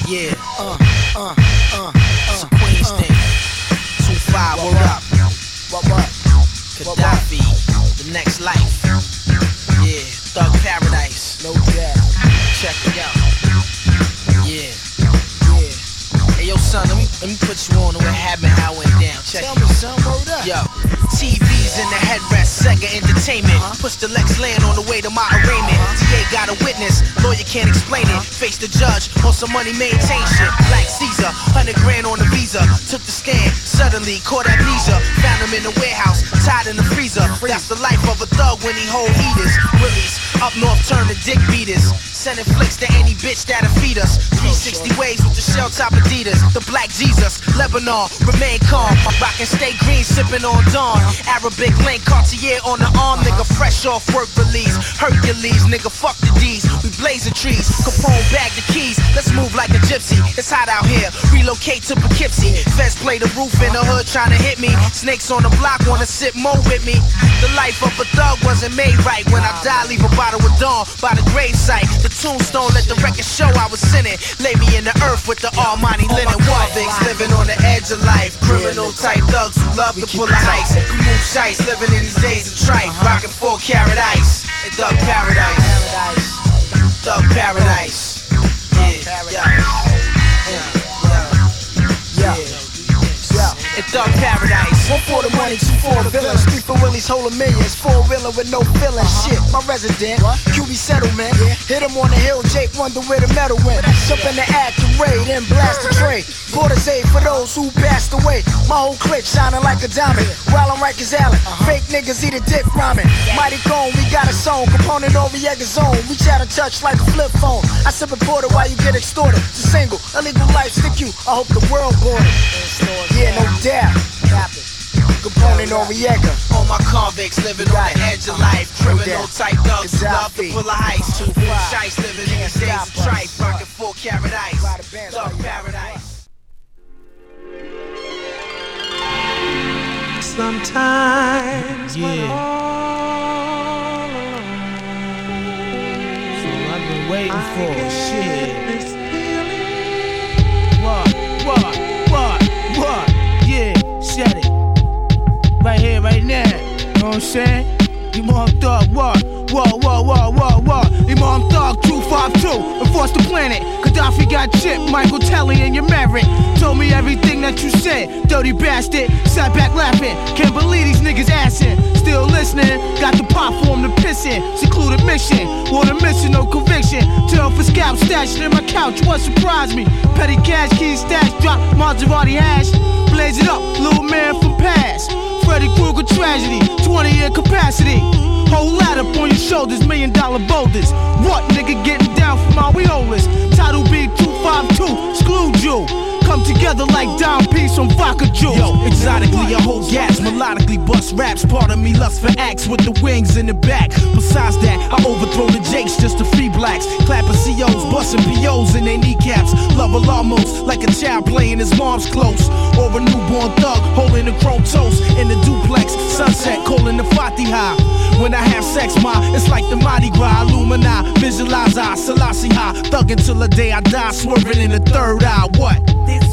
Yeah. It's a Queens thing. 2-5, word up. Gaddafi, the next life. Yeah, Thug Paradise. No doubt. Check it out. Yeah. Hey, yo, son, let me put you on to what happened, how it went down. Check it. Tell me, son, word up. Yo, TV's in the headrest, Sega Entertainment. Push the Lex Land on the way to my arraignment. TA got a witness, lawyer can't explain it. Face the judge on some money, maintain shit. Black Caesar, 100 grand on the visa. Took the stand, suddenly caught amnesia. Found him in the warehouse, tied in the freezer. That's the life of a thug when he hold heaters. Willies, up north turn to dick beaters. Sending flicks to any bitch that'll feed us. 360 waves with the shell top Adidas. The Black Jesus, Lebanon, remain calm. Rockin' stay green, sippin' on Dawn. Arabic link, Cartier on the arm. Nigga fresh off work release. Hercules, nigga fuck the D's. We blazing trees, Capone bag the keys. Let's move like a gypsy, it's hot out here. Relocate to Poughkeepsie. Feds play the roof in the hood trying to hit me. Snakes on the block wanna sip more with me. The life of a thug wasn't made right. When I die, leave a bottle of Dawn by the gravesite. The tombstone, let the record show I was sinning. Lay me in the earth with the almighty linen. Convicts living on the edge of life. Criminal type thugs who love to pull a heist. We move shites, living in these days of trife. Rockin' 4-carat ice. Thug Paradise. Thug Paradise. In Thug Paradise. 1 for the money, 2 for the villains. 3 for Willie's, hold a millions. 4-wheeler with no feeling. Shit, my resident, QB settlement. Hit him on the hill, Jake wonder where the metal went. Jump in the act and raid, then blast the tray. Quarters aid for those who passed away. My whole clique shining like a diamond. While I'm Rikers Island, fake niggas eat a dick ramen. Mighty Cone, we got a song. Component Noriega zone. Reach out and touch like a flip phone. I sip a porter while you get extorted. It's a single, illegal life stick you. I hope the world bought it. Yeah, no doubt. Component Noriega. All my convicts living on the edge of life. Criminal type thugs who love to pull a heist. 2 shites living in these days of trife. Rockin' 4-carat ice. Thug Paradise. Sometimes yeah. So I've been waiting for shit. What? Yeah, said it. Right here, right now. You know what I'm saying? Imam Thug, what? Imam Thug 252, enforce the planet. Gaddafi got chipped, Michael Telly and your merit. Told me everything that you said, dirty bastard. Sat back laughing, can't believe these niggas assin'. Still listening, got the pot for him to piss in. Secluded mission, want a mission, no conviction. Tail for scalp stashed in my couch, what surprised me? Petty cash, keys stash, drop Maserati hash. Blaze it up, little man from past. Freddy Krueger tragedy, 20-year capacity. Whole ladder up on your shoulders, $1 million boulders. What nigga getting down from all we holders? Title B 252, exclude you. Come together like Dom Peace on Vodka Juice. Yo, exotically I hold gas, melodically bust raps. Part of me lust for acts with the wings in the back. Besides that, I overthrow the jakes just to free blacks. Clapping COs, busting POs in their kneecaps. Love almost like a child playing his mom's close. Or a newborn thug holding a chrome toast in the duplex. Sunset calling the Fatiha. When I have sex, it's like the Mardi Gras. Illumina, visualize I, Selassie high. Thug until the day I die, swerving in the third eye. What? This